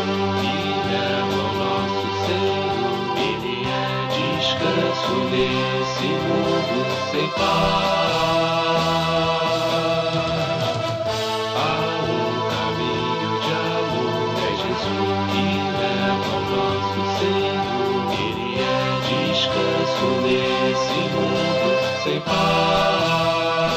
Ele é o nosso Senhor, Ele é descanso nesse mundo sem paz. Há um caminho de amor, é Jesus que leva ao nosso Senhor. Ele é descanso nesse mundo sem paz.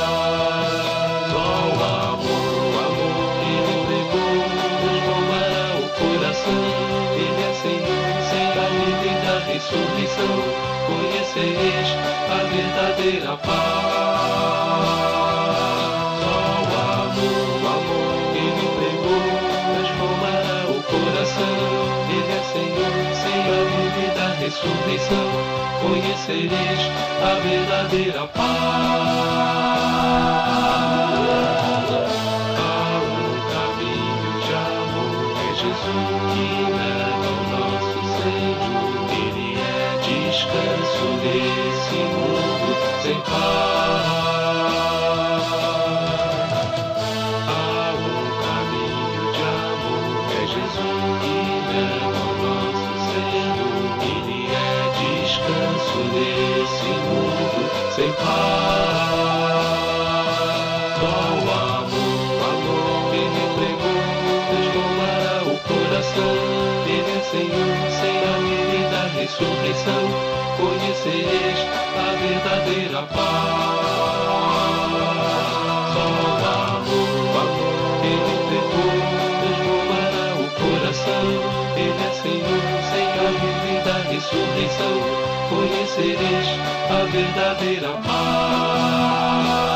Só o amor, Ele pregou, transformará o coração. Ele é Senhor, sem a vida e da ressurreição. Conhecereis a verdadeira paz. Só o amor, Ele pregou, transformará o coração. Ele é Senhor, sem a vida e da ressurreição. Conhecereis a verdadeira paz. Há um caminho de amor, é Jesus que leva ao nosso Senhor. Ele é descanso nesse mundo sem paz. Há um caminho de amor, é Jesus que leva ao nosso Senhor. Ele é descanso nesse mundo sem paz. Só o amor, Ele pregou, transformará o coração. Ele é Senhor, sem a vida e da ressurreição. Conhecereis a verdadeira paz. Só o amor, Ele pregou, transformará o coração. Ele é Senhor, sem a vida e da ressurreição. Conhecereis a verdadeira paz.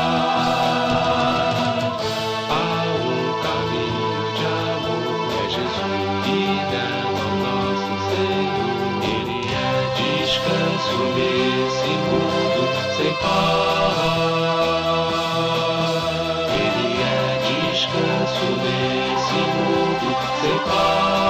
Há um caminho de amor, é Jesus que leva ao nosso Senhor. Ele é descanso nesse mundo sem paz. Ele é descanso nesse mundo sem paz.